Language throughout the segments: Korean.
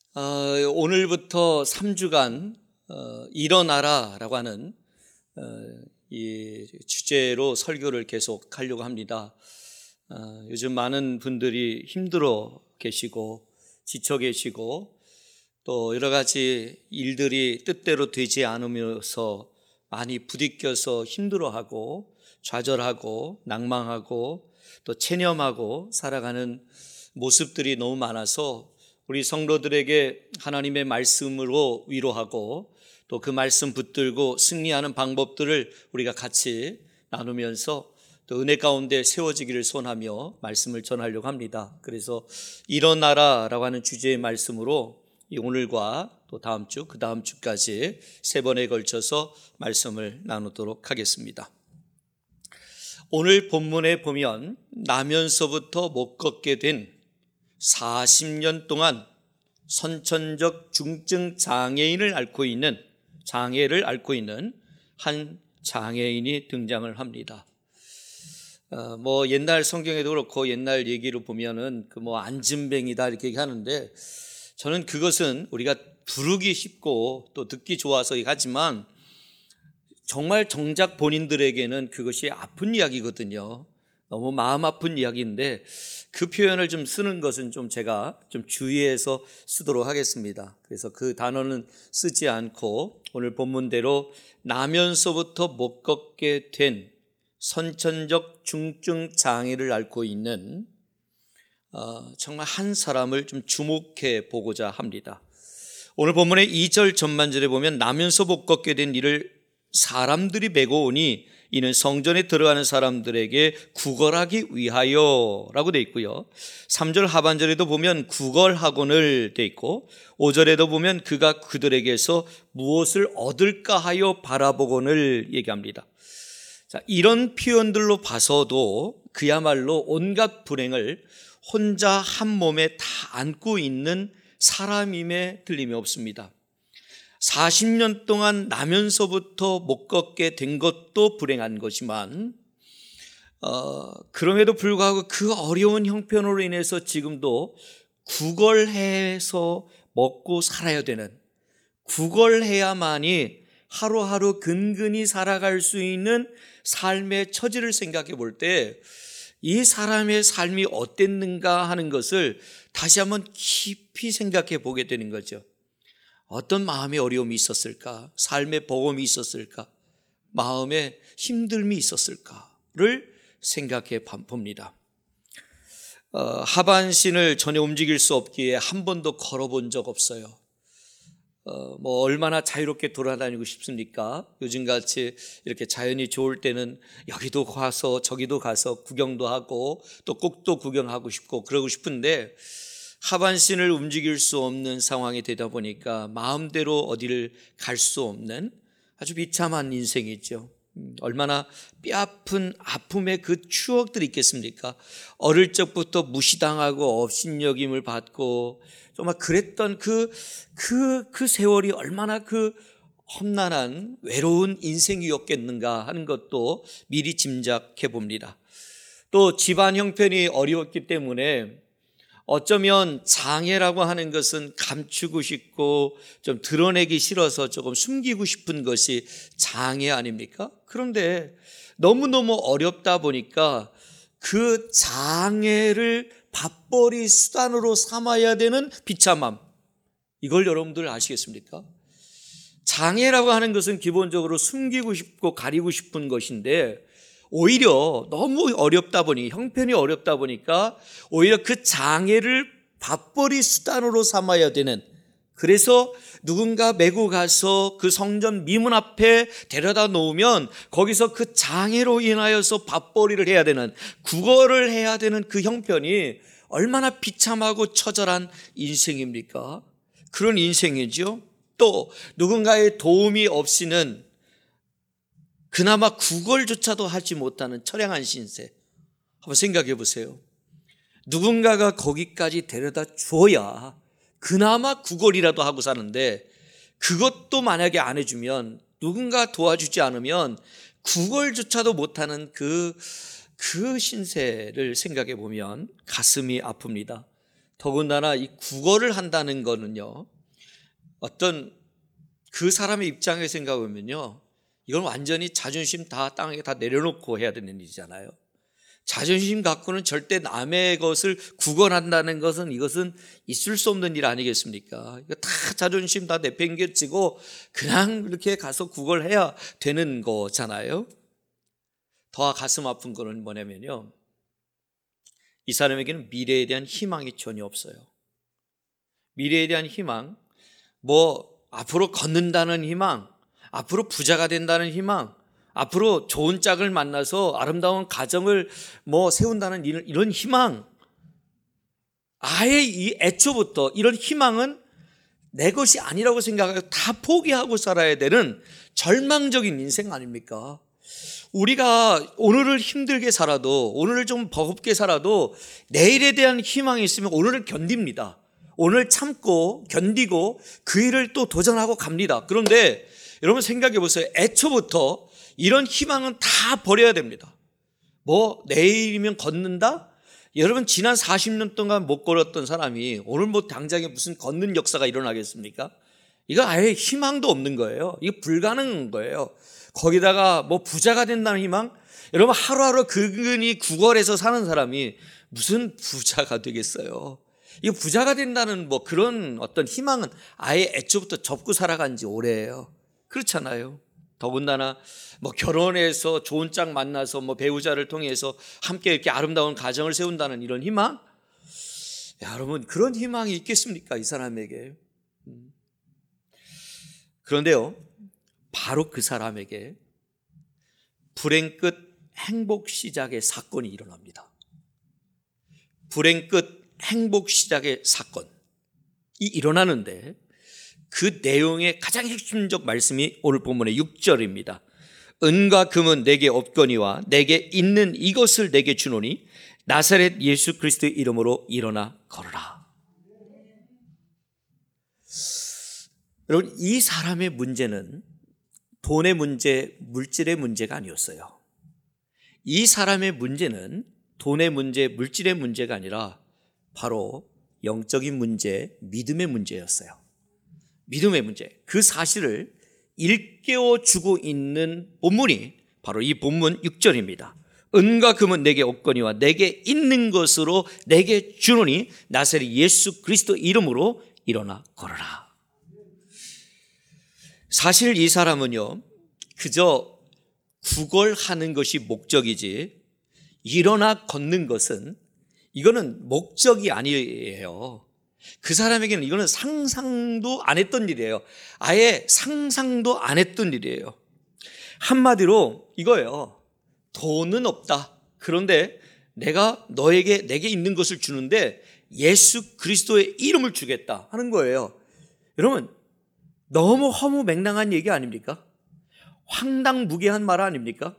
오늘부터 3주간 일어나라라고 하는 이 주제로 설교를 계속 하려고 합니다. 요즘 많은 분들이 힘들어 계시고 지쳐 계시고 또 여러 가지 일들이 뜻대로 되지 않으면서 많이 부딪혀서 힘들어하고 좌절하고 낭망하고 또 체념하고 살아가는 모습들이 너무 많아서 우리 성도들에게 하나님의 말씀으로 위로하고 또 그 말씀 붙들고 승리하는 방법들을 우리가 같이 나누면서 또 은혜 가운데 세워지기를 소원하며 말씀을 전하려고 합니다. 그래서 일어나라라고 하는 주제의 말씀으로 오늘과 또 다음 주, 그 다음 주까지 3번에 걸쳐서 말씀을 나누도록 하겠습니다. 오늘 본문에 보면 나면서부터 못 걷게 된 40년 동안 선천적 중증 장애를 앓고 있는 한 장애인이 등장을 합니다. 옛날 성경에도 그렇고 옛날 얘기를 보면은 안진뱅이다 이렇게 얘기하는데 저는 그것은 우리가 부르기 쉽고 또 듣기 좋아서 하지만 정말 정작 본인들에게는 그것이 아픈 이야기거든요. 너무 마음 아픈 이야기인데 그 표현을 좀 쓰는 것은 제가 주의해서 쓰도록 하겠습니다. 그래서 그 단어는 쓰지 않고 오늘 본문대로 나면서부터 못 걷게 된 선천적 중증 장애를 앓고 있는 정말 한 사람을 좀 주목해 보고자 합니다. 오늘 본문의 2절 전반절에 보면 나면서 못 걷게 된 이를 사람들이 메고 오니 이는 성전에 들어가는 사람들에게 구걸하기 위하여 라고 되어 있고요. 3절 하반절에도 보면 구걸하고는 되어 있고 5절에도 보면 그가 그들에게서 무엇을 얻을까 하여 바라보고는 얘기합니다. 자, 이런 표현들로 봐서도 그야말로 온갖 불행을 혼자 한 몸에 다 안고 있는 사람임에 틀림이 없습니다. 40년 동안 나면서부터 못 걷게 된 것도 불행한 거지만 그럼에도 불구하고 그 어려운 형편으로 인해서 지금도 구걸해서 먹고 살아야 되는, 구걸해야만이 하루하루 근근히 살아갈 수 있는 삶의 처지를 생각해 볼 때 이 사람의 삶이 어땠는가 하는 것을 다시 한번 깊이 생각해 보게 되는 거죠. 어떤 마음의 어려움이 있었을까? 삶의 버거움이 있었을까? 마음의 힘듦이 있었을까를 생각해 봅니다. 하반신을 전혀 움직일 수 없기에 한 번도 걸어본 적 없어요. 얼마나 자유롭게 돌아다니고 싶습니까? 요즘같이 이렇게 자연이 좋을 때는 여기도 가서 저기도 가서 구경도 하고 또 꼭도 구경하고 싶고 그러고 싶은데 하반신을 움직일 수 없는 상황이 되다 보니까 마음대로 어디를 갈 수 없는 아주 비참한 인생이죠. 얼마나 뼈아픈 아픔의 그 추억들이 있겠습니까? 어릴 적부터 무시당하고 업신여김을 받고 정말 그랬던 그 세월이 얼마나 그 험난한 외로운 인생이었겠는가 하는 것도 미리 짐작해 봅니다. 또 집안 형편이 어려웠기 때문에 어쩌면 장애라고 하는 것은 감추고 싶고 좀 드러내기 싫어서 조금 숨기고 싶은 것이 장애 아닙니까? 그런데 너무너무 어렵다 보니까 그 장애를 밥벌이 수단으로 삼아야 되는 비참함, 이걸 여러분들 아시겠습니까? 장애라고 하는 것은 기본적으로 숨기고 싶고 가리고 싶은 것인데 오히려 너무 어렵다 보니, 형편이 어렵다 보니까 오히려 그 장애를 밥벌이 수단으로 삼아야 되는, 그래서 누군가 메고 가서 그 성전 미문 앞에 데려다 놓으면 거기서 그 장애로 인하여서 밥벌이를 해야 되는, 구걸을 해야 되는 그 형편이 얼마나 비참하고 처절한 인생입니까? 그런 인생이죠. 또 누군가의 도움이 없이는 그나마 구걸조차도 하지 못하는 처량한 신세. 한번 생각해 보세요. 누군가가 거기까지 데려다 주어야 그나마 구걸이라도 하고 사는데 그것도 만약에 안 해주면, 누군가 도와주지 않으면 구걸조차도 못하는 그 신세를 생각해 보면 가슴이 아픕니다. 더군다나 이 국어를 한다는 거는요, 어떤 그 사람의 입장에 생각하면요, 이건 완전히 자존심 다 땅에 다 내려놓고 해야 되는 일이잖아요. 자존심 갖고는 절대 남의 것을 구걸한다는 것은, 이것은 있을 수 없는 일 아니겠습니까? 이거 다 자존심 다 내팽개치고 그냥 이렇게 가서 구걸해야 되는 거잖아요. 더 가슴 아픈 거는 뭐냐면요, 이 사람에게는 미래에 대한 희망이 전혀 없어요. 미래에 대한 희망, 뭐 앞으로 걷는다는 희망, 앞으로 부자가 된다는 희망, 앞으로 좋은 짝을 만나서 아름다운 가정을 뭐 세운다는 이런 희망, 아예 이 애초부터 이런 희망은 내 것이 아니라고 생각하고 다 포기하고 살아야 되는 절망적인 인생 아닙니까? 우리가 오늘을 힘들게 살아도, 오늘을 좀 버겁게 살아도 내일에 대한 희망이 있으면 오늘을 견딥니다. 오늘 참고 견디고 그 일을 또 도전하고 갑니다. 그런데 여러분 생각해 보세요. 애초부터 이런 희망은 다 버려야 됩니다. 뭐 내일이면 걷는다? 여러분 지난 40년 동안 못 걸었던 사람이 오늘 뭐 당장에 무슨 걷는 역사가 일어나겠습니까? 이거 아예 희망도 없는 거예요. 이거 불가능한 거예요. 거기다가 뭐 부자가 된다는 희망? 여러분 하루하루 근근히 구걸해서 사는 사람이 무슨 부자가 되겠어요? 이 부자가 된다는 뭐 그런 어떤 희망은 아예 애초부터 접고 살아간 지 오래예요. 그렇잖아요. 더군다나 뭐 결혼해서 좋은 짝 만나서 뭐 배우자를 통해서 함께 이렇게 아름다운 가정을 세운다는 이런 희망? 야, 여러분 그런 희망이 있겠습니까? 이 사람에게. 그런데요, 바로 그 사람에게 불행 끝 행복 시작의 사건이 일어납니다. 불행 끝 행복 시작의 사건이 일어나는데 그 내용의 가장 핵심적 말씀이 오늘 본문의 6절입니다. 은과 금은 내게 없거니와 내게 있는 이것을 내게 주노니 나사렛 예수 그리스도의 이름으로 일어나 걸어라. 여러분 이 사람의 문제는 돈의 문제, 물질의 문제가 아니었어요. 이 사람의 문제는 돈의 문제, 물질의 문제가 아니라 바로 영적인 문제, 믿음의 문제였어요. 믿음의 문제, 그 사실을 일깨워 주고 있는 본문이 바로 이 본문 6절입니다. 은과 금은 내게 없거니와 내게 있는 것으로 내게 주노니 나사렛 예수 그리스도 이름으로 일어나 걸어라. 사실 이 사람은요, 그저 구걸하는 것이 목적이지 일어나 걷는 것은 이거는 목적이 아니에요. 그 사람에게는 이거는 상상도 안 했던 일이에요. 아예 상상도 안 했던 일이에요. 한마디로 이거예요. 돈은 없다. 그런데 내가 내게 있는 것을 주는데 예수 그리스도의 이름을 주겠다 하는 거예요. 여러분 너무 허무맹랑한 얘기 아닙니까? 황당무계한 말 아닙니까?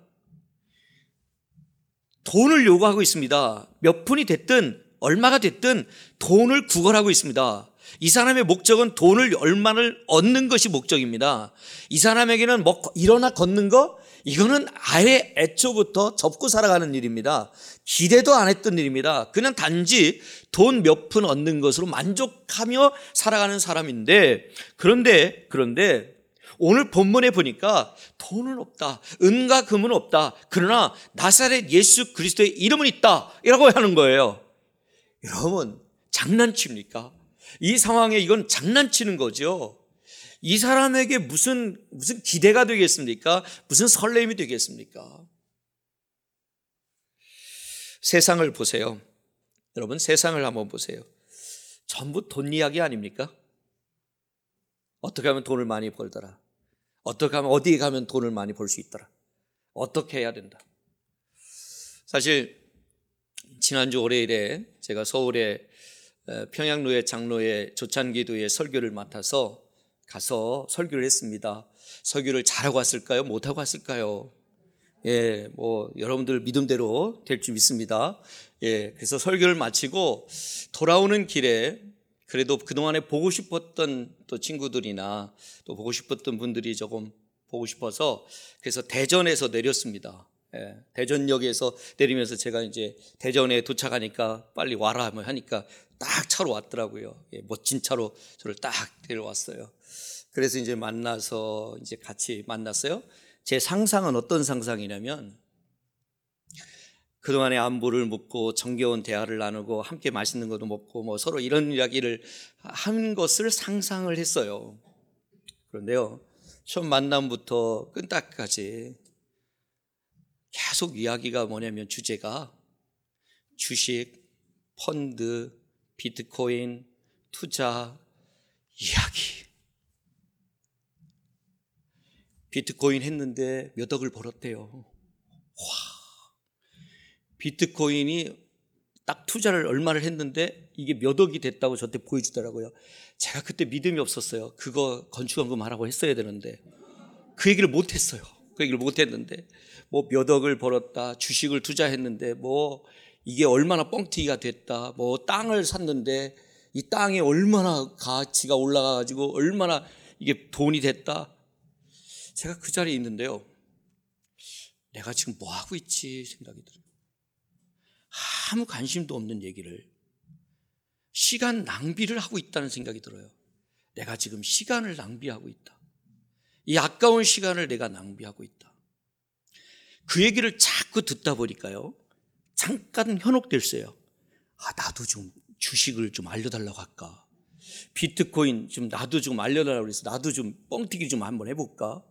돈을 요구하고 있습니다. 몇 푼이 됐든 얼마가 됐든 돈을 구걸하고 있습니다. 이 사람의 목적은 돈을 얼마를 얻는 것이 목적입니다. 이 사람에게는 뭐 일어나 걷는 거, 이거는 아예 애초부터 접고 살아가는 일입니다. 기대도 안 했던 일입니다. 그냥 단지 돈 몇 푼 얻는 것으로 만족하며 살아가는 사람인데, 그런데 오늘 본문에 보니까 돈은 없다, 은과 금은 없다, 그러나 나사렛 예수 그리스도의 이름은 있다 이라고 하는 거예요. 여러분 장난칩니까? 이 상황에 이건 장난치는 거죠. 이 사람에게 무슨 기대가 되겠습니까? 무슨 설렘이 되겠습니까? 세상을 보세요. 여러분 세상을 한번 보세요. 전부 돈 이야기 아닙니까? 어떻게 하면 돈을 많이 벌더라, 어떻게 하면 어디에 가면 돈을 많이 벌 수 있더라, 어떻게 해야 된다. 사실 지난주 월요일에 제가 서울의 평양로의 장로의 조찬기도의 설교를 맡아서 가서 설교를 했습니다. 설교를 잘하고 왔을까요? 못하고 왔을까요? 예, 뭐 여러분들 믿음대로 될 줄 믿습니다. 예, 그래서 설교를 마치고 돌아오는 길에 그래도 그동안에 보고 싶었던 또 친구들이나 또 보고 싶었던 분들이 조금 보고 싶어서 그래서 대전에서 내렸습니다. 예, 대전역에서 내리면서 제가 이제 대전에 도착하니까 빨리 와라 하니까 딱 차로 왔더라고요. 멋진 차로 저를 딱 데려왔어요. 그래서 이제 만나서 이제 같이 만났어요. 제 상상은 어떤 상상이냐면 그동안의 안부를 묻고 정겨운 대화를 나누고 함께 맛있는 것도 먹고 뭐 서로 이런 이야기를 한 것을 상상을 했어요. 그런데요, 처음 만남부터 끝날까지 계속 이야기가 뭐냐면 주제가 주식, 펀드, 비트코인, 투자 이야기. 비트코인 했는데 몇 억을 벌었대요. 와, 비트코인이 딱 투자를 얼마를 했는데 이게 몇 억이 됐다고 저한테 보여주더라고요. 제가 그때 믿음이 없었어요. 그거 건축원금 하라고 했어야 되는데 그 얘기를 못했어요. 그 얘기를 못했는데 뭐 몇 억을 벌었다, 주식을 투자했는데 뭐 이게 얼마나 뻥튀기가 됐다, 뭐 땅을 샀는데 이 땅이 얼마나 가치가 올라가가지고 얼마나 이게 돈이 됐다. 제가 그 자리에 있는데요, 내가 지금 뭐 하고 있지 생각이 들어요. 아무 관심도 없는 얘기를, 시간 낭비를 하고 있다는 생각이 들어요. 내가 지금 시간을 낭비하고 있다. 이 아까운 시간을 내가 낭비하고 있다. 그 얘기를 자꾸 듣다 보니까요, 잠깐 현혹됐어요. 나도 좀 주식을 좀 알려달라고 할까? 비트코인 좀 나도 좀 알려달라고 그래서 나도 좀 뻥튀기 좀 한번 해볼까?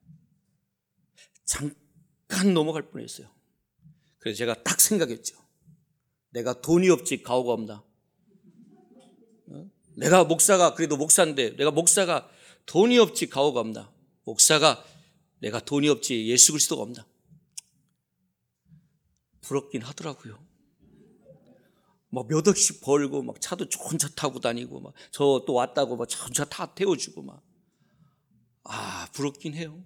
잠깐 넘어갈 뻔했어요. 그래서 제가 딱 생각했죠. 내가 돈이 없지 가오가 없나? 내가 목사가 그래도 목사인데 내가 목사가 돈이 없지 가오가 없나? 목사가 내가 돈이 없지 예수 그리스도가 없나? 부럽긴 하더라고요. 막 몇 억씩 벌고 막 차도 좋은 차 타고 다니고 막 저 또 왔다고 막 좋은 차 다 태워주고 막 부럽긴 해요.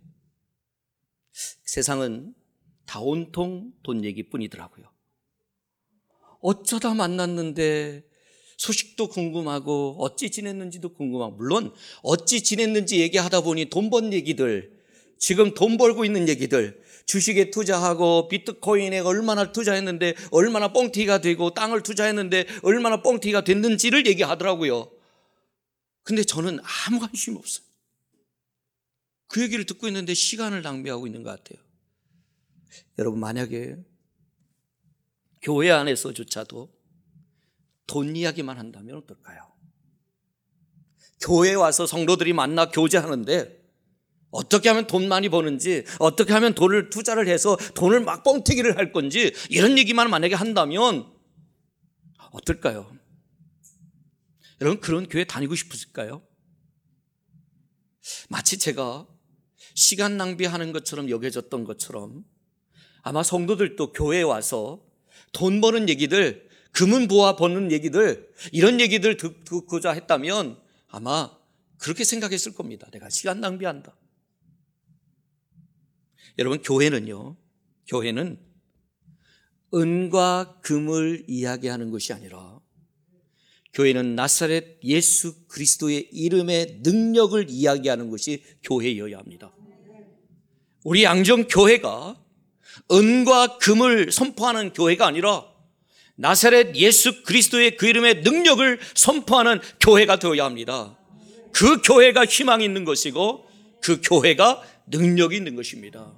세상은 다 온통 돈 얘기뿐이더라고요. 어쩌다 만났는데 소식도 궁금하고 어찌 지냈는지도 궁금하고, 물론 어찌 지냈는지 얘기하다 보니 돈 번 얘기들, 지금 돈 벌고 있는 얘기들, 주식에 투자하고 비트코인에 얼마나 투자했는데 얼마나 뻥튀기가 되고 땅을 투자했는데 얼마나 뻥튀기가 됐는지를 얘기하더라고요. 근데 저는 아무 관심이 없어요. 그 얘기를 듣고 있는데 시간을 낭비하고 있는 것 같아요. 여러분, 만약에 교회 안에서조차도 돈 이야기만 한다면 어떨까요? 교회에 와서 성도들이 만나 교제하는데 어떻게 하면 돈 많이 버는지, 어떻게 하면 돈을 투자를 해서 돈을 막 뻥튀기를 할 건지 이런 얘기만 만약에 한다면 어떨까요? 여러분, 그런 교회 다니고 싶으실까요? 마치 제가 시간 낭비하는 것처럼 여겨졌던 것처럼 아마 성도들도 교회에 와서 돈 버는 얘기들, 금은 보아 버는 얘기들, 이런 얘기들 듣고자 했다면 아마 그렇게 생각했을 겁니다. 내가 시간 낭비한다. 여러분, 교회는요, 교회는 은과 금을 이야기하는 것이 아니라 교회는 나사렛 예수 그리스도의 이름의 능력을 이야기하는 것이 교회여야 합니다. 우리 양정교회가 은과 금을 선포하는 교회가 아니라 나사렛 예수 그리스도의 그 이름의 능력을 선포하는 교회가 되어야 합니다. 그 교회가 희망이 있는 것이고 그 교회가 능력이 있는 것입니다.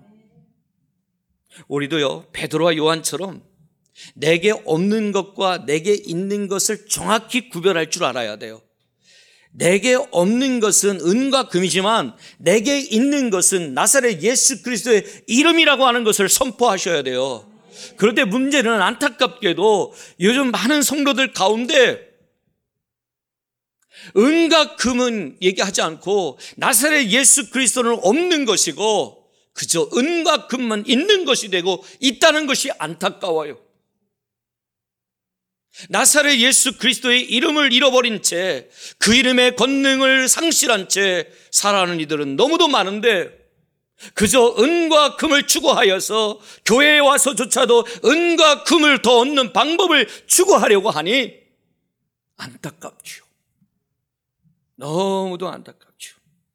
우리도요, 베드로와 요한처럼 내게 없는 것과 내게 있는 것을 정확히 구별할 줄 알아야 돼요. 내게 없는 것은 은과 금이지만 내게 있는 것은 나사렛 예수 그리스도의 이름이라고 하는 것을 선포하셔야 돼요. 그런데 문제는 안타깝게도 요즘 많은 성도들 가운데 은과 금은 얘기하지 않고 나사렛 예수 그리스도는 없는 것이고 그저 은과 금만 있는 것이 되고 있다는 것이 안타까워요. 나사렛 예수 그리스도의 이름을 잃어버린 채 그 이름의 권능을 상실한 채 살아가는 이들은 너무도 많은데 그저 은과 금을 추구하여서 교회에 와서조차도 은과 금을 더 얻는 방법을 추구하려고 하니 안타깝죠. 너무도 안타깝죠.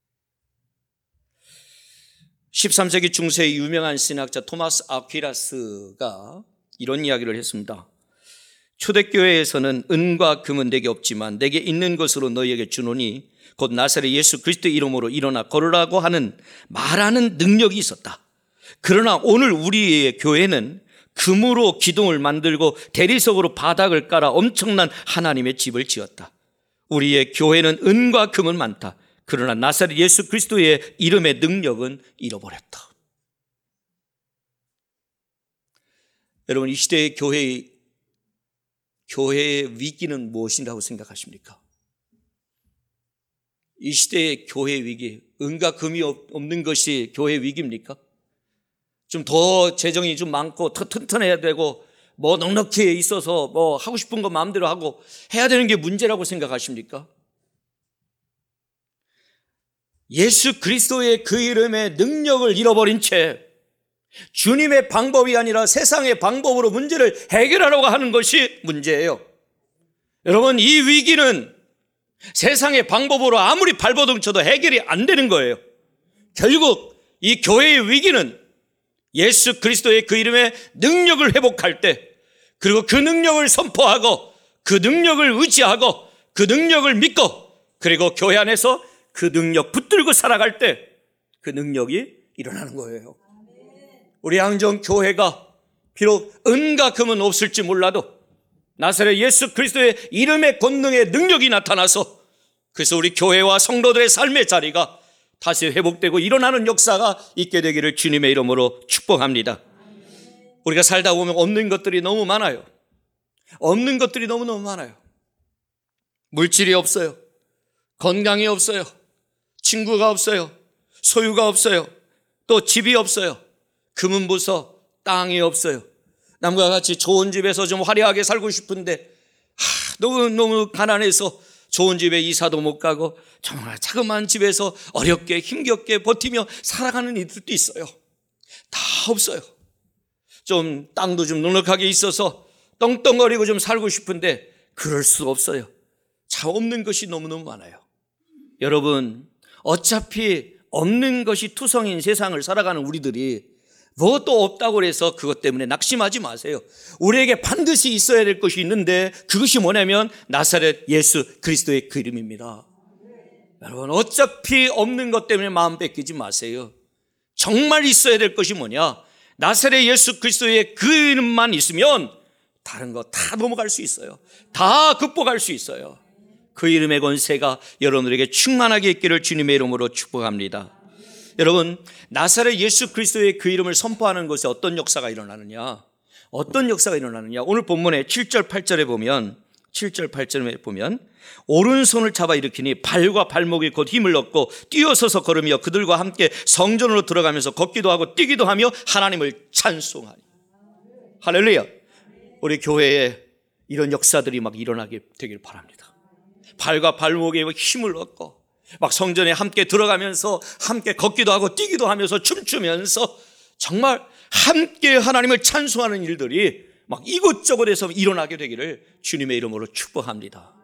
13세기 중세의 유명한 신학자 토마스 아퀴나스가 이런 이야기를 했습니다. 초대교회에서는 은과 금은 내게 없지만 내게 있는 것으로 너희에게 주노니 곧 나사렛 예수 그리스도의 이름으로 일어나 걸으라고 하는 말하는 능력이 있었다. 그러나 오늘 우리의 교회는 금으로 기둥을 만들고 대리석으로 바닥을 깔아 엄청난 하나님의 집을 지었다. 우리의 교회는 은과 금은 많다. 그러나 나사렛 예수 그리스도의 이름의 능력은 잃어버렸다. 여러분, 이 시대의 교회의 위기는 무엇이라고 생각하십니까? 이 시대의 교회의 위기, 은과 금이 없는 것이 교회의 위기입니까? 좀 더 재정이 좀 많고 더 튼튼해야 되고 뭐 넉넉히 있어서 뭐 하고 싶은 거 마음대로 하고 해야 되는 게 문제라고 생각하십니까? 예수 그리스도의 그 이름의 능력을 잃어버린 채 주님의 방법이 아니라 세상의 방법으로 문제를 해결하려고 하는 것이 문제예요. 여러분, 이 위기는 세상의 방법으로 아무리 발버둥 쳐도 해결이 안 되는 거예요. 결국 이 교회의 위기는 예수 그리스도의 그 이름의 능력을 회복할 때, 그리고 그 능력을 선포하고 그 능력을 의지하고 그 능력을 믿고, 그리고 교회 안에서 그 능력 붙들고 살아갈 때 그 능력이 일어나는 거예요. 우리 양정 교회가 비록 은과 금은 없을지 몰라도 나사렛 예수 그리스도의 이름의 권능의 능력이 나타나서, 그래서 우리 교회와 성도들의 삶의 자리가 다시 회복되고 일어나는 역사가 있게 되기를 주님의 이름으로 축복합니다. 우리가 살다 보면 없는 것들이 너무 많아요. 없는 것들이 너무너무 많아요. 물질이 없어요. 건강이 없어요. 친구가 없어요. 소유가 없어요. 또 집이 없어요. 금은 부서 땅이 없어요. 남과 같이 좋은 집에서 좀 화려하게 살고 싶은데 너무 가난해서 좋은 집에 이사도 못 가고 정말 자그마한 집에서 어렵게 힘겹게 버티며 살아가는 이들도 있어요. 다 없어요. 좀 땅도 좀 넉넉하게 있어서 떵떵거리고 좀 살고 싶은데 그럴 수 없어요. 자, 없는 것이 너무너무 많아요. 여러분, 어차피 없는 것이 투성인 세상을 살아가는 우리들이 무엇도 없다고 해서 그것 때문에 낙심하지 마세요. 우리에게 반드시 있어야 될 것이 있는데 그것이 뭐냐면 나사렛 예수 그리스도의 그 이름입니다. 여러분, 어차피 없는 것 때문에 마음 뺏기지 마세요. 정말 있어야 될 것이 뭐냐? 나사렛 예수 그리스도의 그 이름만 있으면 다른 거 다 넘어갈 수 있어요. 다 극복할 수 있어요. 그 이름의 권세가 여러분들에게 충만하게 있기를 주님의 이름으로 축복합니다. 여러분, 나사렛 예수 그리스도의 그 이름을 선포하는 것에 어떤 역사가 일어나느냐? 어떤 역사가 일어나느냐? 오늘 본문에 7절 8절에 보면 7절 8절에 보면 오른손을 잡아 일으키니 발과 발목에 곧 힘을 얻고 뛰어서서 걸으며 그들과 함께 성전으로 들어가면서 걷기도 하고 뛰기도 하며 하나님을 찬송하니. 할렐루야. 우리 교회에 이런 역사들이 막 일어나게 되길 바랍니다. 발과 발목에 힘을 얻고 막 성전에 함께 들어가면서 함께 걷기도 하고 뛰기도 하면서 춤추면서 정말 함께 하나님을 찬송하는 일들이 막 이곳저곳에서 일어나게 되기를 주님의 이름으로 축복합니다.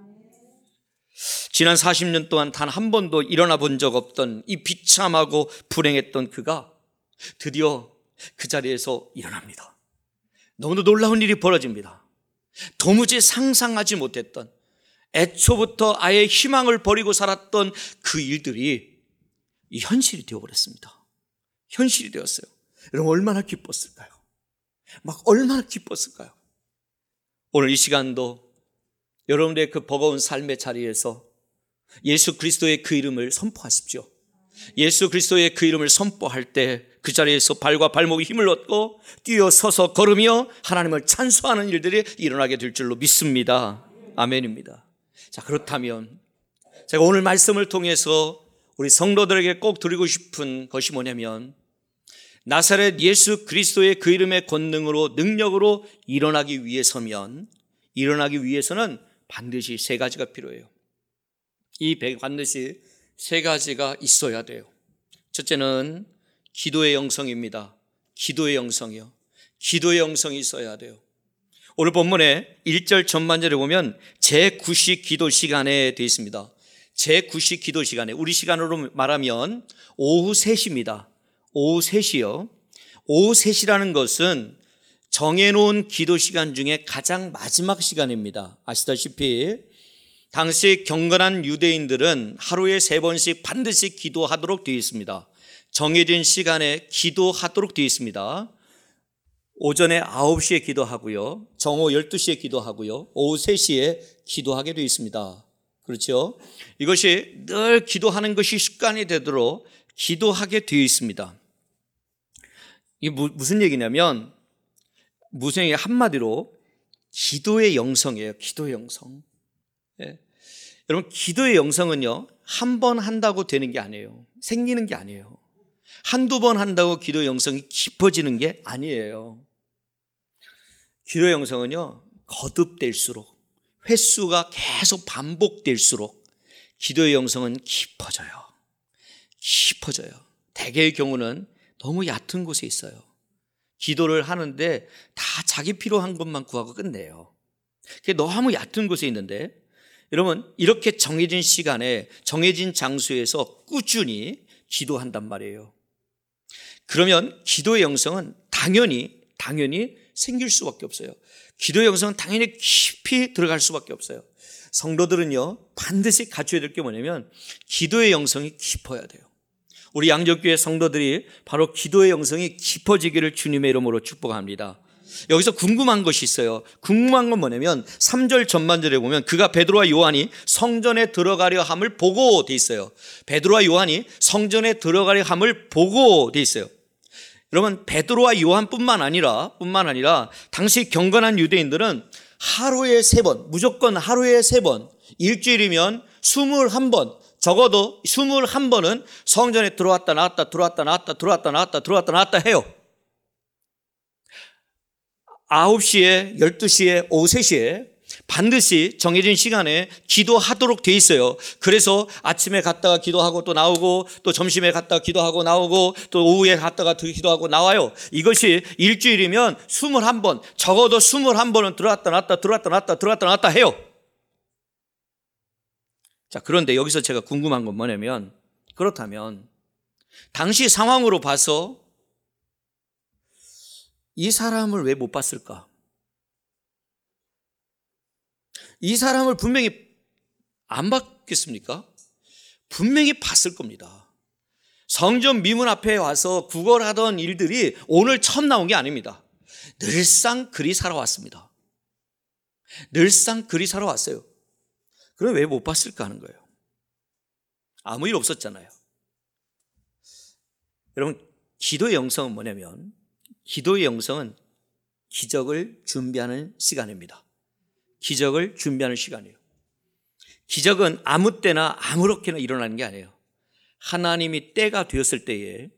지난 40년 동안 단 한 번도 일어나 본 적 없던 이 비참하고 불행했던 그가 드디어 그 자리에서 일어납니다. 너무도 놀라운 일이 벌어집니다. 도무지 상상하지 못했던, 애초부터 아예 희망을 버리고 살았던 그 일들이 현실이 되어버렸습니다. 현실이 되었어요. 여러분, 얼마나 기뻤을까요? 막 얼마나 기뻤을까요? 오늘 이 시간도 여러분들의 그 버거운 삶의 자리에서 예수 그리스도의 그 이름을 선포하십시오. 예수 그리스도의 그 이름을 선포할 때 그 자리에서 발과 발목에 힘을 얻고 뛰어서서 걸으며 하나님을 찬송하는 일들이 일어나게 될 줄로 믿습니다. 아멘입니다. 자, 그렇다면 제가 오늘 말씀을 통해서 우리 성도들에게 꼭 드리고 싶은 것이 뭐냐면, 나사렛 예수 그리스도의 그 이름의 권능으로 능력으로 일어나기 위해서는 반드시 세 가지가 필요해요. 반드시 세 가지가 있어야 돼요. 첫째는 기도의 영성입니다. 기도의 영성이요. 기도의 영성이 있어야 돼요. 오늘 본문에 1절 전반절에 보면 제9시 기도 시간에 되어 있습니다. 제9시 기도 시간에, 우리 시간으로 말하면 오후 3시입니다. 오후 3시요. 오후 3시라는 것은 정해놓은 기도 시간 중에 가장 마지막 시간입니다. 아시다시피 당시 경건한 유대인들은 하루에 3번씩 반드시 기도하도록 되어 있습니다. 정해진 시간에 기도하도록 되어 있습니다. 오전에 9시에 기도하고요, 정오 12시에 기도하고요, 오후 3시에 기도하게 되어 있습니다. 그렇죠? 이것이 늘 기도하는 것이 습관이 되도록 기도하게 되어 있습니다. 이게 무슨 얘기냐면, 무슨 얘기, 한마디로 기도의 영성이에요. 기도의 영성. 예. 여러분, 기도의 영성은요, 한 번 한다고 되는 게 아니에요. 생기는 게 아니에요. 한두 번 한다고 기도의 영성이 깊어지는 게 아니에요. 기도의 영성은요, 거듭될수록, 횟수가 계속 반복될수록 기도의 영성은 깊어져요. 깊어져요. 대개의 경우는 너무 얕은 곳에 있어요. 기도를 하는데 다 자기 필요한 것만 구하고 끝내요. 그게 너무 얕은 곳에 있는데, 여러분, 이렇게 정해진 시간에 정해진 장소에서 꾸준히 기도한단 말이에요. 그러면 기도의 영성은 당연히 생길 수밖에 없어요. 기도의 영성은 당연히 깊이 들어갈 수밖에 없어요. 성도들은요, 반드시 갖춰야 될 게 뭐냐면 기도의 영성이 깊어야 돼요. 우리 양정교회 성도들이 바로 기도의 영성이 깊어지기를 주님의 이름으로 축복합니다. 여기서 궁금한 것이 있어요. 궁금한 건 뭐냐면 3절 전반절에 보면 그가 베드로와 요한이 성전에 들어가려 함을 보고 돼 있어요. 베드로와 요한이 성전에 들어가려 함을 보고 돼 있어요. 여러분, 베드로와 요한뿐만 아니라 당시 경건한 유대인들은 하루에 3번, 무조건 하루에 3번, 일주일이면 21번, 적어도 21번은 성전에 들어왔다 나왔다 해요. 9시에, 12시에, 오후 3시에 반드시 정해진 시간에 기도하도록 돼 있어요. 그래서 아침에 갔다가 기도하고 또 나오고, 또 점심에 갔다가 기도하고 나오고, 또 오후에 갔다가 기도하고 나와요. 이것이 일주일이면 21번, 적어도 21번은 들어왔다 나왔다 해요. 자, 그런데 여기서 제가 궁금한 건 뭐냐면, 그렇다면 당시 상황으로 봐서 이 사람을 왜 못 봤을까? 이 사람을 분명히 안 봤겠습니까? 분명히 봤을 겁니다. 성전 미문 앞에 와서 구걸하던 일들이 오늘 처음 나온 게 아닙니다. 늘상 그리 살아왔습니다. 늘상 그리 살아왔어요. 그럼 왜 못 봤을까 하는 거예요. 아무 일 없었잖아요. 여러분, 기도의 영성은 뭐냐면, 기도의 영성은 기적을 준비하는 시간입니다. 기적을 준비하는 시간이에요. 기적은 아무 때나 아무렇게나 일어나는 게 아니에요. 하나님이 때가 되었을 때에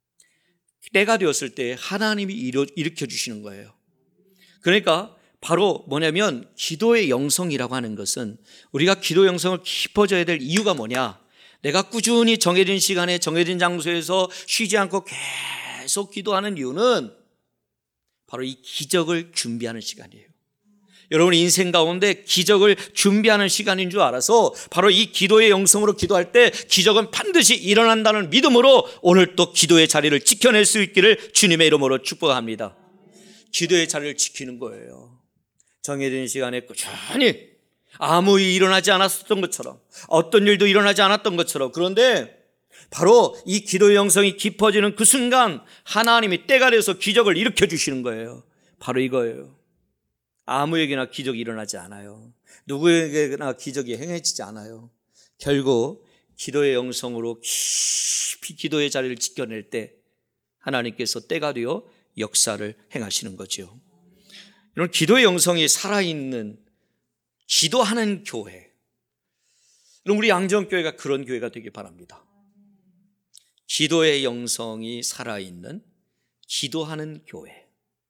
하나님이 일으켜 주시는 거예요. 그러니까 바로 뭐냐면 기도의 영성이라고 하는 것은, 우리가 기도 영성을 깊어져야 될 이유가 뭐냐? 내가 꾸준히 정해진 시간에 정해진 장소에서 쉬지 않고 계속 기도하는 이유는 바로 이 기적을 준비하는 시간이에요. 여러분의 인생 가운데 기적을 준비하는 시간인 줄 알아서 바로 이 기도의 영성으로 기도할 때 기적은 반드시 일어난다는 믿음으로 오늘 또 기도의 자리를 지켜낼 수 있기를 주님의 이름으로 축복합니다. 기도의 자리를 지키는 거예요. 정해진 시간에 꾸준히 아무 일이 일어나지 않았었던 것처럼, 어떤 일도 일어나지 않았던 것처럼, 그런데 바로 이 기도의 영성이 깊어지는 그 순간 하나님이 때가 돼서 기적을 일으켜 주시는 거예요. 바로 이거예요. 아무에게나 기적이 일어나지 않아요. 누구에게나 기적이 행해지지 않아요. 결국 기도의 영성으로 깊이 기도의 자리를 지켜낼 때 하나님께서 때가 되어 역사를 행하시는 거죠. 이런 기도의 영성이 살아있는 기도하는 교회, 그럼 우리 양정교회가 그런 교회가 되길 바랍니다. 기도의 영성이 살아있는 기도하는 교회,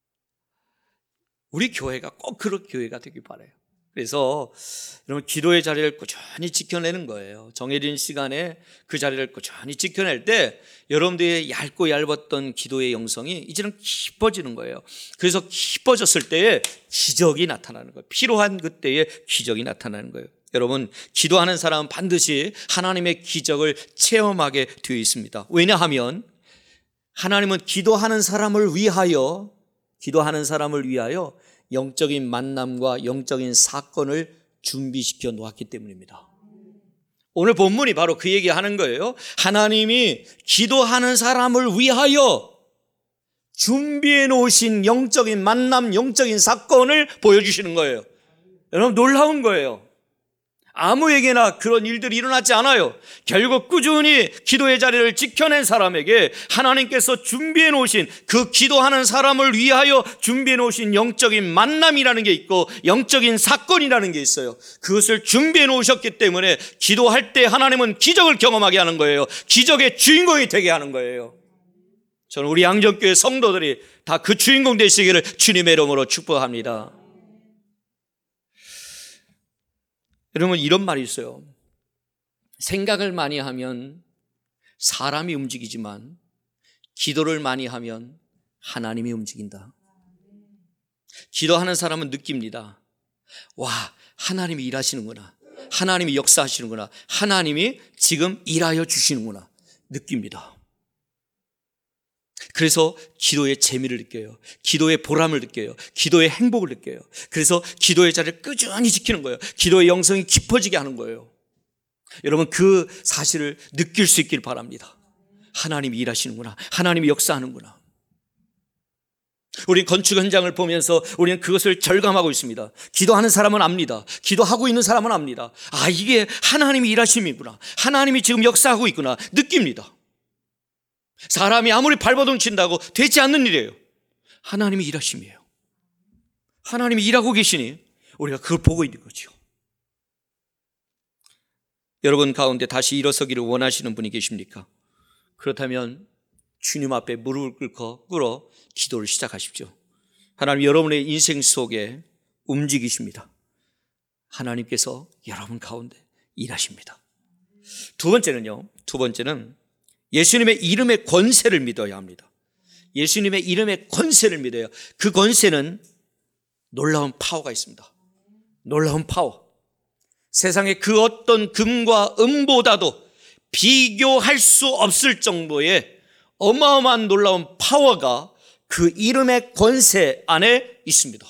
우리 교회가 꼭 그런 교회가 되길 바라요. 그래서 여러분, 기도의 자리를 꾸준히 지켜내는 거예요. 정해진 시간에 그 자리를 꾸준히 지켜낼 때 여러분들의 얇고 얇았던 기도의 영성이 이제는 깊어지는 거예요. 그래서 깊어졌을 때에 기적이 나타나는 거예요. 필요한 그때에 기적이 나타나는 거예요. 여러분, 기도하는 사람은 반드시 하나님의 기적을 체험하게 되어 있습니다. 왜냐하면 하나님은 기도하는 사람을 위하여 기도하는 사람을 위하여 영적인 만남과 영적인 사건을 준비시켜 놓았기 때문입니다. 오늘 본문이 바로 그 얘기하는 거예요. 하나님이 기도하는 사람을 위하여 준비해 놓으신 영적인 만남, 영적인 사건을 보여주시는 거예요. 여러분, 놀라운 거예요. 아무에게나 그런 일들이 일어나지 않아요. 결국 꾸준히 기도의 자리를 지켜낸 사람에게 하나님께서 준비해 놓으신, 그 기도하는 사람을 위하여 준비해 놓으신 영적인 만남이라는 게 있고 영적인 사건이라는 게 있어요. 그것을 준비해 놓으셨기 때문에 기도할 때 하나님은 기적을 경험하게 하는 거예요. 기적의 주인공이 되게 하는 거예요. 저는 우리 양정교회 성도들이 다 그 주인공 되시기를 주님의 이름으로 축복합니다. 여러분, 이런 말이 있어요. 생각을 많이 하면 사람이 움직이지만 기도를 많이 하면 하나님이 움직인다. 기도하는 사람은 느낍니다. 와, 하나님이 일하시는구나. 하나님이 역사하시는구나. 하나님이 지금 일하여 주시는구나. 느낍니다. 그래서 기도의 재미를 느껴요. 기도의 보람을 느껴요. 기도의 행복을 느껴요. 그래서 기도의 자리를 꾸준히 지키는 거예요. 기도의 영성이 깊어지게 하는 거예요. 여러분, 그 사실을 느낄 수 있길 바랍니다. 하나님이 일하시는구나. 하나님이 역사하는구나. 우리 건축 현장을 보면서 우리는 그것을 절감하고 있습니다. 기도하는 사람은 압니다. 기도하고 있는 사람은 압니다. 아, 이게 하나님이 일하심이구나. 하나님이 지금 역사하고 있구나. 느낍니다. 사람이 아무리 발버둥 친다고 되지 않는 일이에요. 하나님이 일하심이에요. 하나님이 일하고 계시니 우리가 그걸 보고 있는 거죠. 여러분 가운데 다시 일어서기를 원하시는 분이 계십니까? 그렇다면 주님 앞에 무릎을 꿇어 기도를 시작하십시오. 하나님, 여러분의 인생 속에 움직이십니다. 하나님께서 여러분 가운데 일하십니다. 두 번째는 예수님의 이름의 권세를 믿어야 합니다. 예수님의 이름의 권세를 믿어요. 그 권세는 놀라운 파워가 있습니다. 놀라운 파워. 세상의 그 어떤 금과 은보다도 비교할 수 없을 정도의 어마어마한 놀라운 파워가 그 이름의 권세 안에 있습니다.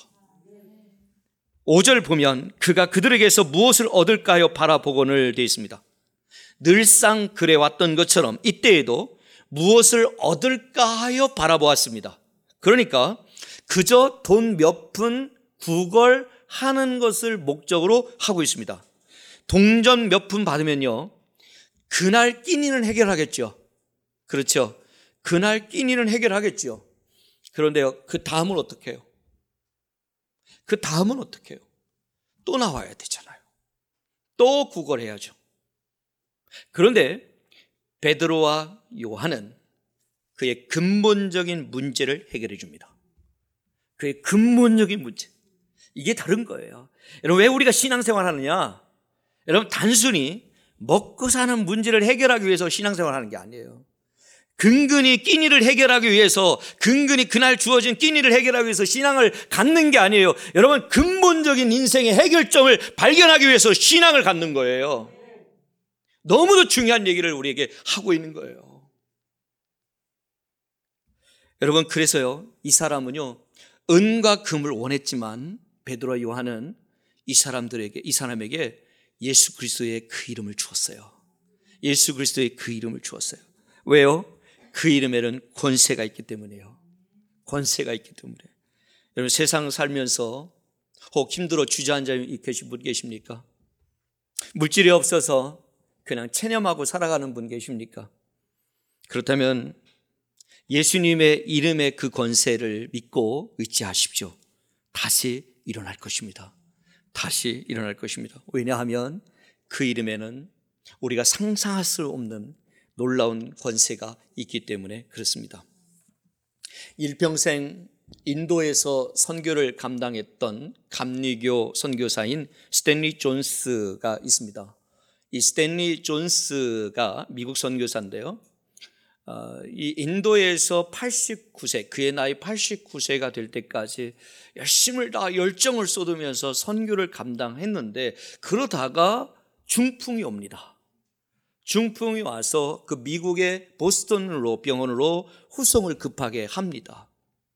5절 보면 그가 그들에게서 무엇을 얻을까요? 바라보고는 되어 있습니다. 늘상 그래왔던 것처럼 이때에도 무엇을 얻을까 하여 바라보았습니다. 그러니까 그저 돈 몇 푼 구걸하는 것을 목적으로 하고 있습니다. 동전 몇 푼 받으면요, 그날 끼니는 해결하겠죠. 그렇죠. 그날 끼니는 해결하겠죠. 그런데요, 그 다음은 어떻게 해요? 그 다음은 어떻게 해요? 또 나와야 되잖아요. 또 구걸해야죠. 그런데 베드로와 요한은 그의 근본적인 문제를 해결해 줍니다. 그의 근본적인 문제. 이게 다른 거예요. 여러분, 왜 우리가 신앙생활 하느냐? 여러분, 단순히 먹고 사는 문제를 해결하기 위해서 신앙생활 하는 게 아니에요. 근근히 끼니를 해결하기 위해서, 근근히 그날 주어진 끼니를 해결하기 위해서 신앙을 갖는 게 아니에요. 여러분, 근본적인 인생의 해결점을 발견하기 위해서 신앙을 갖는 거예요. 너무도 중요한 얘기를 우리에게 하고 있는 거예요. 여러분, 그래서요, 이 사람은요, 은과 금을 원했지만 베드로와 요한은 이 사람에게 예수 그리스도의 그 이름을 주었어요. 예수 그리스도의 그 이름을 주었어요. 왜요? 그 이름에는 권세가 있기 때문이에요. 권세가 있기 때문에. 여러분, 세상 살면서 혹 힘들어 주저앉아 계신 분 계십니까? 물질이 없어서 그냥 체념하고 살아가는 분 계십니까? 그렇다면 예수님의 이름의 그 권세를 믿고 의지하십시오. 다시 일어날 것입니다. 다시 일어날 것입니다. 왜냐하면 그 이름에는 우리가 상상할 수 없는 놀라운 권세가 있기 때문에 그렇습니다. 일평생 인도에서 선교를 감당했던 감리교 선교사인 스탠리 존스가 있습니다. 이 스탠리 존스가 미국 선교사인데요, 이 인도에서 89세, 그의 나이 89세가 될 때까지 열정을 쏟으면서 선교를 감당했는데, 그러다가 중풍이 옵니다. 중풍이 와서 그 미국의 보스턴 병원으로 후송을 급하게 합니다.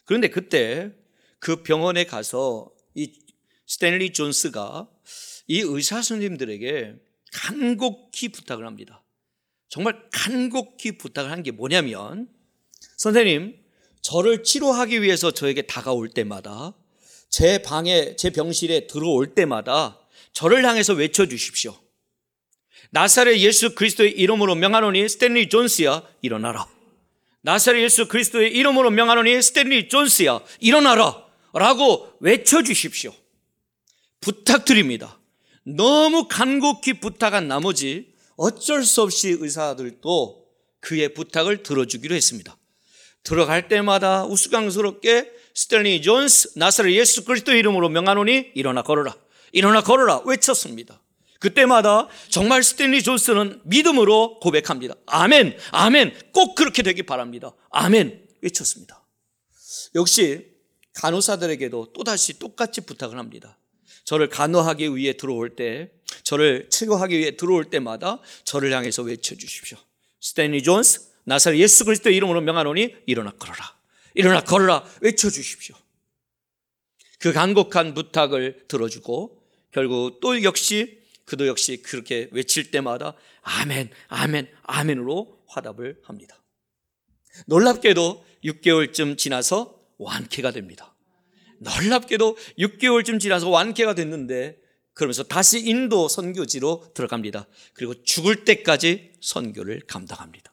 그런데 그때 그 병원에 가서 이 스탠리 존스가 이 의사 선생님들에게 간곡히 부탁을 합니다. 정말 간곡히 부탁을 한 게 뭐냐면, 선생님, 저를 치료하기 위해서 저에게 다가올 때마다, 제 방에, 제 병실에 들어올 때마다 저를 향해서 외쳐주십시오. 나사렛 예수 그리스도의 이름으로 명하노니 스탠리 존스야, 일어나라. 나사렛 예수 그리스도의 이름으로 명하노니 스탠리 존스야, 일어나라 라고 외쳐주십시오. 부탁드립니다. 너무 간곡히 부탁한 나머지 어쩔 수 없이 의사들도 그의 부탁을 들어주기로 했습니다. 들어갈 때마다 우스꽝스럽게 스탠리 존스, 나사렛 예수 그리스도의 이름으로 명하노니 일어나 걸어라, 일어나 걸어라 외쳤습니다. 그때마다 정말 스탠리 존스는 믿음으로 고백합니다. 아멘, 아멘, 꼭 그렇게 되기 바랍니다. 아멘 외쳤습니다. 역시 간호사들에게도 또다시 똑같이 부탁을 합니다. 저를 간호하기 위해 들어올 때, 저를 치료하기 위해 들어올 때마다 저를 향해서 외쳐주십시오. 스탠리 존스, 나사렛 예수 그리스도의 이름으로 명하노니 일어나 걸어라, 일어나 걸어라 외쳐주십시오. 그 간곡한 부탁을 들어주고 결국 또 역시 그도 역시 그렇게 외칠 때마다 아멘, 아멘, 아멘으로 화답을 합니다. 놀랍게도 6개월쯤 지나서 완쾌가 됩니다. 놀랍게도 6개월쯤 지나서 완쾌가 됐는데, 그러면서 다시 인도 선교지로 들어갑니다. 그리고 죽을 때까지 선교를 감당합니다.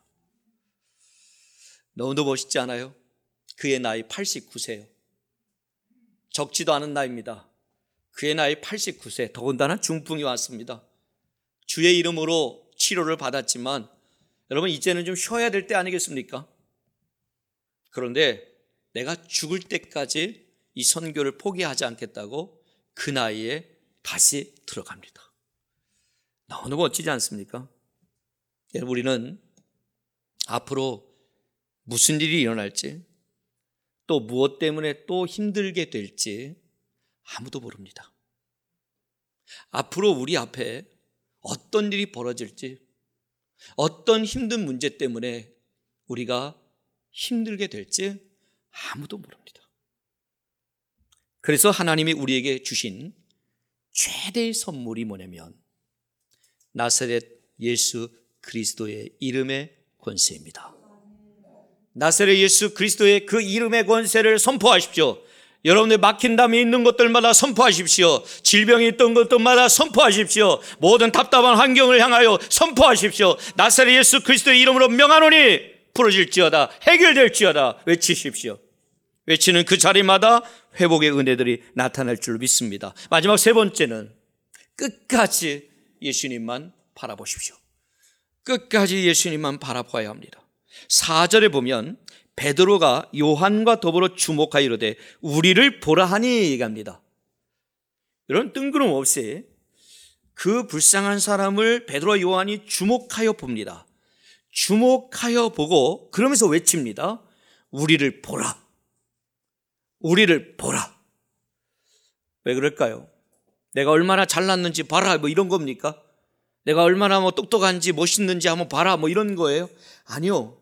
너무도 멋있지 않아요? 그의 나이 89세예요. 적지도 않은 나이입니다. 그의 나이 89세, 더군다나 중풍이 왔습니다. 주의 이름으로 치료를 받았지만 여러분, 이제는 좀 쉬어야 될 때 아니겠습니까? 그런데 내가 죽을 때까지 이 선교를 포기하지 않겠다고 그 나이에 다시 들어갑니다. 너무 멋지지 않습니까? 여러분, 우리는 앞으로 무슨 일이 일어날지, 또 무엇 때문에 또 힘들게 될지 아무도 모릅니다. 앞으로 우리 앞에 어떤 일이 벌어질지, 어떤 힘든 문제 때문에 우리가 힘들게 될지 아무도 모릅니다. 그래서 하나님이 우리에게 주신 최대의 선물이 뭐냐면 나사렛 예수 그리스도의 이름의 권세입니다. 나사렛 예수 그리스도의 그 이름의 권세를 선포하십시오. 여러분의 막힌 담이 있는 것들마다 선포하십시오. 질병이 있던 것들마다 선포하십시오. 모든 답답한 환경을 향하여 선포하십시오. 나사렛 예수 그리스도의 이름으로 명하노니 풀어질지어다, 해결될지어다 외치십시오. 외치는 그 자리마다 회복의 은혜들이 나타날 줄 믿습니다. 마지막 세 번째는 끝까지 예수님만 바라보십시오. 끝까지 예수님만 바라봐야 합니다. 4절에 보면 베드로가 요한과 더불어 주목하여 이르되 우리를 보라 하니 얘기합니다. 이런 뜬구름없이 그 불쌍한 사람을 베드로와 요한이 주목하여 봅니다. 주목하여 보고 그러면서 외칩니다. 우리를 보라, 우리를 보라. 왜 그럴까요? 내가 얼마나 잘났는지 봐라, 뭐 이런 겁니까? 내가 얼마나 뭐 똑똑한지 멋있는지 한번 봐라, 뭐 이런 거예요? 아니요.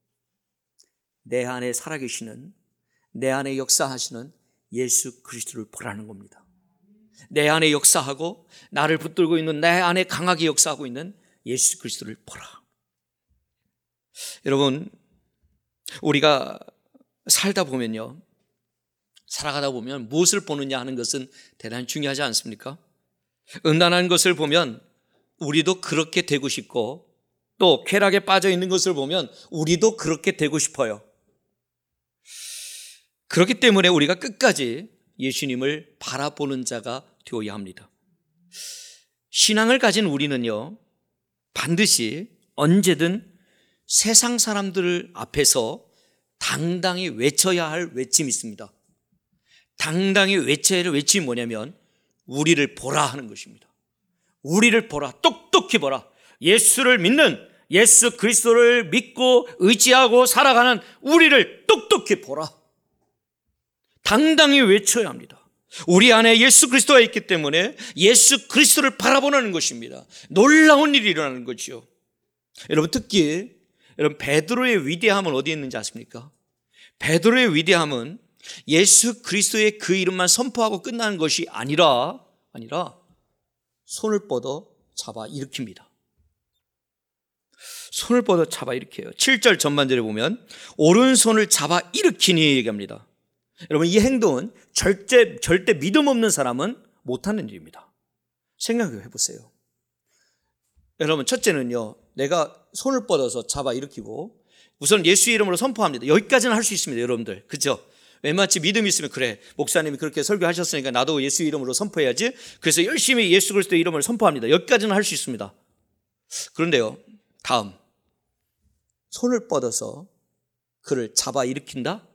내 안에 살아계시는, 내 안에 역사하시는 예수 그리스도를 보라는 겁니다. 내 안에 역사하고 나를 붙들고 있는, 내 안에 강하게 역사하고 있는 예수 그리스도를 보라. 여러분, 우리가 살다 보면요, 살아가다 보면 무엇을 보느냐 하는 것은 대단히 중요하지 않습니까? 음란한 것을 보면 우리도 그렇게 되고 싶고, 또 쾌락에 빠져 있는 것을 보면 우리도 그렇게 되고 싶어요. 그렇기 때문에 우리가 끝까지 예수님을 바라보는 자가 되어야 합니다. 신앙을 가진 우리는요, 반드시 언제든 세상 사람들 앞에서 당당히 외쳐야 할 외침이 있습니다. 당당히 외쳐야 할 외침이 뭐냐면 우리를 보라 하는 것입니다. 우리를 보라, 똑똑히 보라. 예수를 믿는, 예수 그리스도를 믿고 의지하고 살아가는 우리를 똑똑히 보라. 당당히 외쳐야 합니다. 우리 안에 예수 그리스도가 있기 때문에 예수 그리스도를 바라보는 것입니다. 놀라운 일이 일어나는 거죠. 여러분, 특히 여러분 베드로의 위대함은 어디에 있는지 아십니까? 베드로의 위대함은 예수 그리스도의 그 이름만 선포하고 끝나는 것이 아니라 손을 뻗어 잡아 일으킵니다. 손을 뻗어 잡아 일으켜요. 7절 전반절에 보면 오른손을 잡아 일으키니 얘기합니다. 여러분, 이 행동은 절대 믿음 없는 사람은 못하는 일입니다. 생각해 보세요. 여러분, 첫째는요, 내가 손을 뻗어서 잡아 일으키고 우선 예수의 이름으로 선포합니다. 여기까지는 할 수 있습니다, 여러분들. 그렇죠? 웬만치 믿음이 있으면 그래, 목사님이 그렇게 설교하셨으니까 나도 예수 이름으로 선포해야지. 그래서 열심히 예수 그리스도의 이름을 선포합니다. 여기까지는 할 수 있습니다. 그런데요, 다음, 손을 뻗어서 그를 잡아 일으킨다?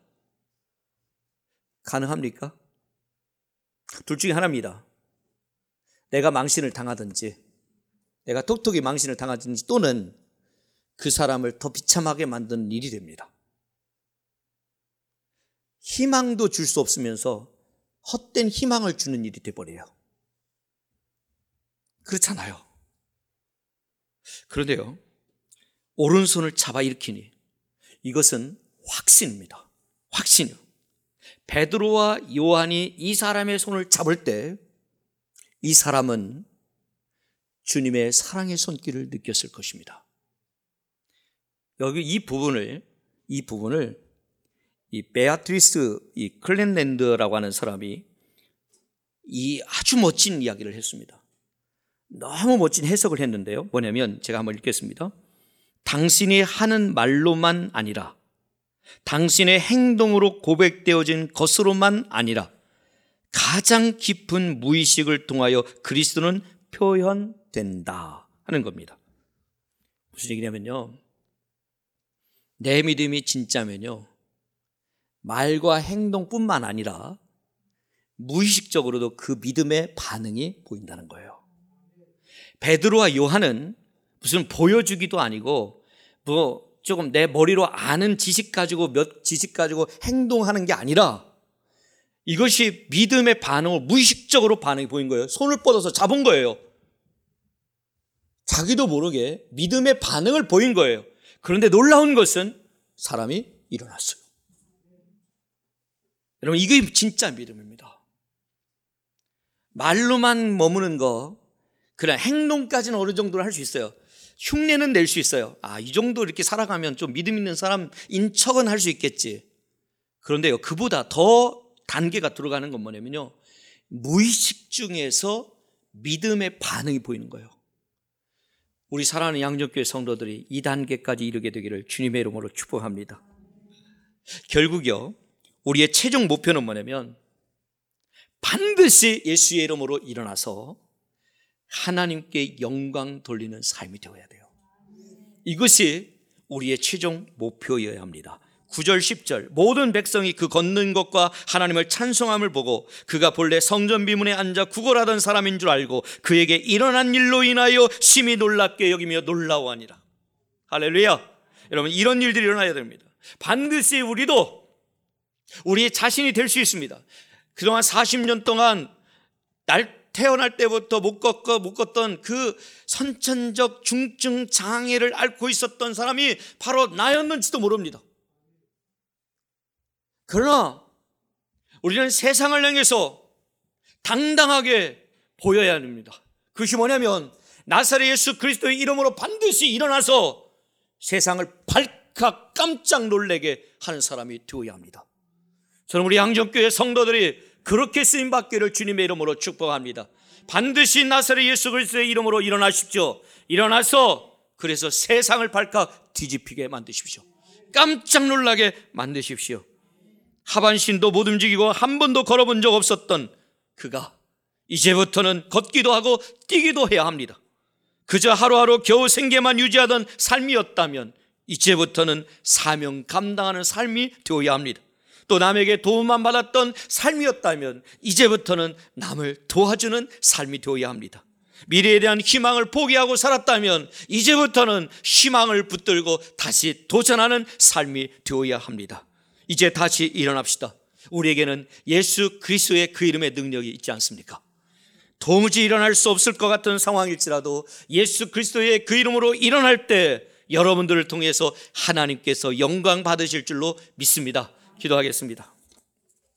가능합니까? 둘 중에 하나입니다. 내가 망신을 당하든지, 내가 톡톡히 망신을 당하든지, 또는 그 사람을 더 비참하게 만드는 일이 됩니다. 희망도 줄 수 없으면서 헛된 희망을 주는 일이 돼버려요. 그렇잖아요. 그런데요, 오른손을 잡아 일으키니 이것은 확신입니다. 확신이요. 베드로와 요한이 이 사람의 손을 잡을 때 이 사람은 주님의 사랑의 손길을 느꼈을 것입니다. 여기 이 부분을 이 베아트리스 이 클랜랜드라고 하는 사람이 이 아주 멋진 이야기를 했습니다. 너무 멋진 해석을 했는데요. 뭐냐면 제가 한번 읽겠습니다. 당신이 하는 말로만 아니라 당신의 행동으로 고백되어진 것으로만 아니라 가장 깊은 무의식을 통하여 그리스도는 표현된다 하는 겁니다. 무슨 얘기냐면요, 내 믿음이 진짜면요, 말과 행동뿐만 아니라 무의식적으로도 그 믿음의 반응이 보인다는 거예요. 베드로와 요한은 무슨 보여주기도 아니고 조금 내 머리로 아는 지식 가지고 행동하는 게 아니라 이것이 믿음의 반응을 무의식적으로 반응이 보인 거예요. 손을 뻗어서 잡은 거예요. 자기도 모르게 믿음의 반응을 보인 거예요. 그런데 놀라운 것은 사람이 일어났어요. 여러분, 이게 진짜 믿음입니다. 말로만 머무는 거, 그냥 행동까지는 어느 정도는 할 수 있어요. 흉내는 낼 수 있어요. 이 정도 이렇게 살아가면 좀 믿음 있는 사람인 척은 할 수 있겠지. 그런데요, 그보다 더 단계가 들어가는 건 뭐냐면요, 무의식 중에서 믿음의 반응이 보이는 거예요. 우리 사랑하는 양정교회 성도들이 이 단계까지 이르게 되기를 주님의 이름으로 축복합니다. 결국요, 우리의 최종 목표는 뭐냐면 반드시 예수의 이름으로 일어나서 하나님께 영광 돌리는 삶이 되어야 돼요. 이것이 우리의 최종 목표여야 합니다. 9절 10절 모든 백성이 그 걷는 것과 하나님을 찬송함을 보고 그가 본래 성전 비문에 앉아 구걸하던 사람인 줄 알고 그에게 일어난 일로 인하여 심히 놀랍게 여기며 놀라워하니라. 할렐루야. 여러분, 이런 일들이 일어나야 됩니다. 반드시 우리도 우리의 자신이 될 수 있습니다. 그동안 40년 동안 태어날 때부터 못 걷던 그 선천적 중증 장애를 앓고 있었던 사람이 바로 나였는지도 모릅니다. 그러나 우리는 세상을 향해서 당당하게 보여야 합니다. 그것이 뭐냐면 나사렛 예수 그리스도의 이름으로 반드시 일어나서 세상을 발칵 깜짝 놀라게 하는 사람이 되어야 합니다. 저는 우리 양정교회 성도들이 그렇게 쓰임받기를 주님의 이름으로 축복합니다. 반드시 나사렛 예수 그리스도의 이름으로 일어나십시오. 일어나서 그래서 세상을 발칵 뒤집히게 만드십시오. 깜짝 놀라게 만드십시오. 하반신도 못 움직이고 한 번도 걸어본 적 없었던 그가 이제부터는 걷기도 하고 뛰기도 해야 합니다. 그저 하루하루 겨우 생계만 유지하던 삶이었다면 이제부터는 사명 감당하는 삶이 되어야 합니다. 또 남에게 도움만 받았던 삶이었다면 이제부터는 남을 도와주는 삶이 되어야 합니다. 미래에 대한 희망을 포기하고 살았다면 이제부터는 희망을 붙들고 다시 도전하는 삶이 되어야 합니다. 이제 다시 일어납시다. 우리에게는 예수 그리스도의 그 이름의 능력이 있지 않습니까? 도무지 일어날 수 없을 것 같은 상황일지라도 예수 그리스도의 그 이름으로 일어날 때 여러분들을 통해서 하나님께서 영광 받으실 줄로 믿습니다. 기도하겠습니다.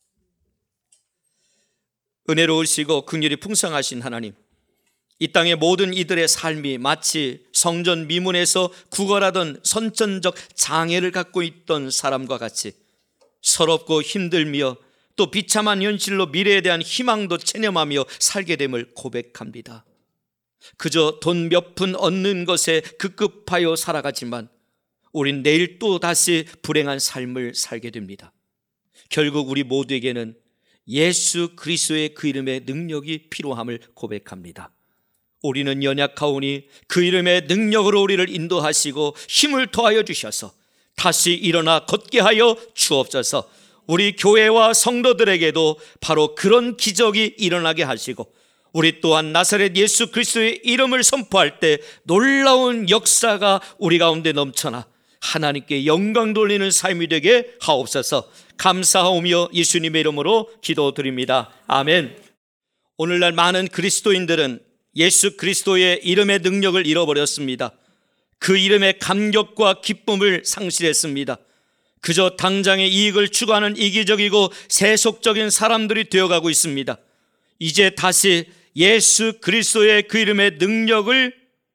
은혜로우시고 긍휼이 풍성하신 하나님, 이 땅의 모든 이들의 삶이 마치 성전 미문에서 구걸하던 선천적 장애를 갖고 있던 사람과 같이 서럽고 힘들며 또 비참한 현실로 미래에 대한 희망도 체념하며 살게 됨을 고백합니다. 그저 돈 몇 푼 얻는 것에 급급하여 살아가지만 우린 내일 또 다시 불행한 삶을 살게 됩니다. 결국 우리 모두에게는 예수 그리스도의 그 이름의 능력이 필요함을 고백합니다. 우리는 연약하오니 그 이름의 능력으로 우리를 인도하시고 힘을 더하여 주셔서 다시 일어나 걷게 하여 주옵소서. 우리 교회와 성도들에게도 바로 그런 기적이 일어나게 하시고 우리 또한 나사렛 예수 그리스도의 이름을 선포할 때 놀라운 역사가 우리 가운데 넘쳐나 하나님께 영광 돌리는 삶이 되게 하옵소서. 감사하오며 예수님의 이름으로 기도드립니다. 아멘. 오늘날 많은 그리스도인들은 예수 그리스도의 이름의 능력을 잃어버렸습니다. 그 이름의 감격과 기쁨을 상실했습니다. 그저 당장의 이익을 추구하는 이기적이고 세속적인 사람들이 되어가고 있습니다. 이제 다시 예수 그리스도의 그 이름의 능력을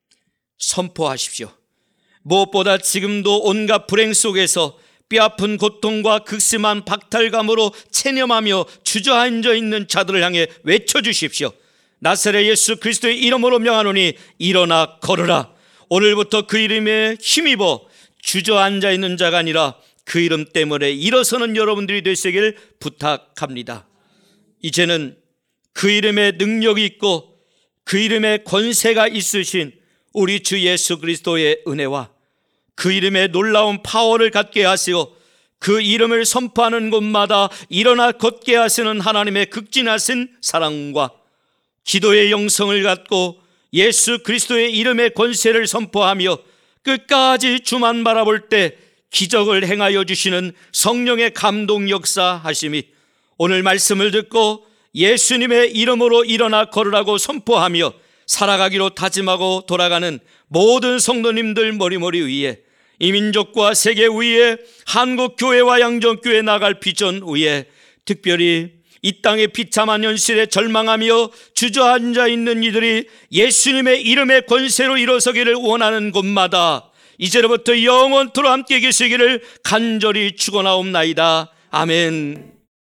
선포하십시오. 무엇보다 지금도 온갖 불행 속에서 뼈아픈 고통과 극심한 박탈감으로 체념하며 주저앉아 있는 자들을 향해 외쳐주십시오. 나사렛 예수 그리스도의 이름으로 명하노니 일어나 걸으라. 오늘부터 그 이름에 힘입어 주저앉아 있는 자가 아니라 그 이름 때문에 일어서는 여러분들이 되시길 부탁합니다. 이제는 그 이름에 능력이 있고 그 이름에 권세가 있으신 우리 주 예수 그리스도의 은혜와 그 이름의 놀라운 파워를 갖게 하시고 그 이름을 선포하는 곳마다 일어나 걷게 하시는 하나님의 극진하신 사랑과 기도의 영성을 갖고 예수 그리스도의 이름의 권세를 선포하며 끝까지 주만 바라볼 때 기적을 행하여 주시는 성령의 감동 역사하심이 오늘 말씀을 듣고 예수님의 이름으로 일어나 걸으라고 선포하며 살아가기로 다짐하고 돌아가는 모든 성도님들 머리머리 위에 이 민족과 세계 위에 한국교회와 양정교회 나갈 비전 위에 특별히 이 땅의 비참한 현실에 절망하며 주저앉아 있는 이들이 예수님의 이름의 권세로 일어서기를 원하는 곳마다 이제로부터 영원토록 함께 계시기를 간절히 축원하옵나이다. 아멘.